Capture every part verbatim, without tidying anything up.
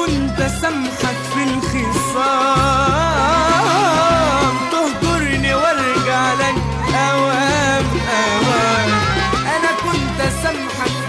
كنت سامحك في الخصام، تهجرني وارجع لك اوام اوام. انا كنت سامحك في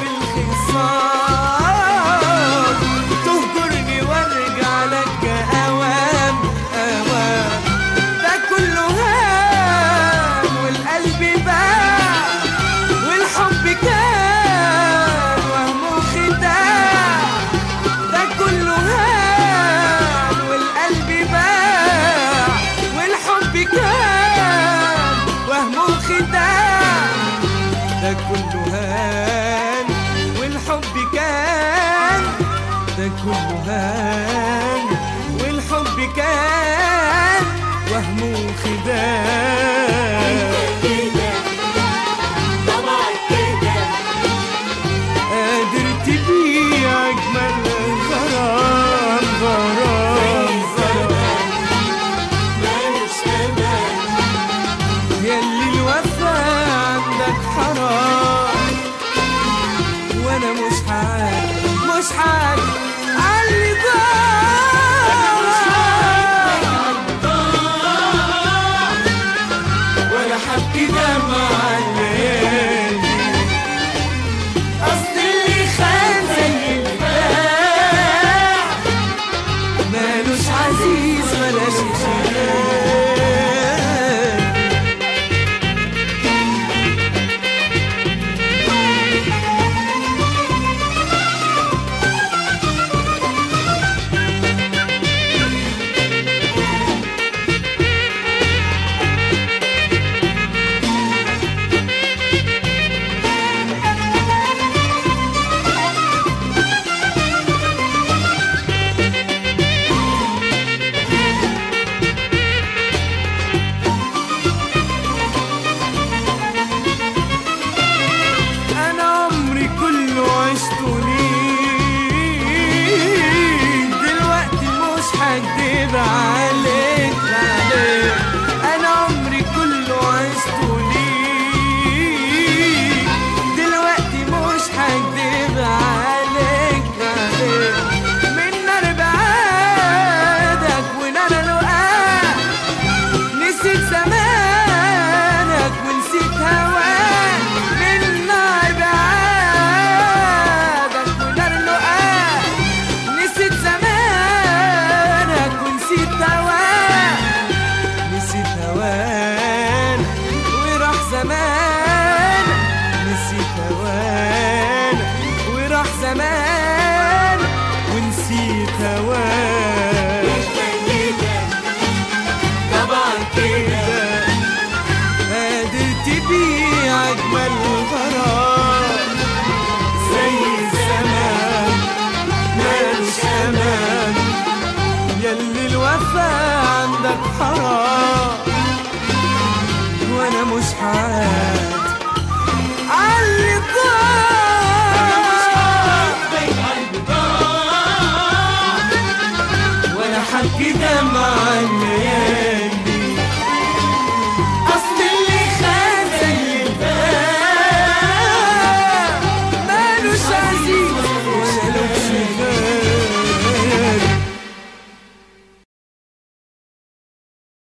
الخصام، تهجرني وارجع لك اوام اوام. ده كله هان والقلب باع، والحب كان وهم خداع. ده كله هان والقلب باع، والحب كان وهم خداع. ده كله هان والحب كان، ده كله هان والحب كان وهم خداع. قادر تبيع أجمل غرام غرام غرام، ياللي الوفا عندك حرام. وأنا مش عارف مش عارف عاللي ضاع، ولا حبكي دمع الليالي. أصل اللي خان زي الباع، مالوش عزيز ملاش جيران. هكدب عليك عليك، أنا عمري كله عشته ليك. دلوقتي مش هكدب عليك عليك. من نار بعادك ونار لقاك، نسيت زمانك ونسيت هواك. من نار بعادك ونار لقاك، نسيت زمانك نسيت هوان. نسيت هوان وراح زمان، نسيت هوان وراح زمان، ونسيت هوان. طبعا كده قادر تبيع أجمل غرام، زي الزمان مالوش أمان. ياللي الوفا عندك حرام، وانا مش عارف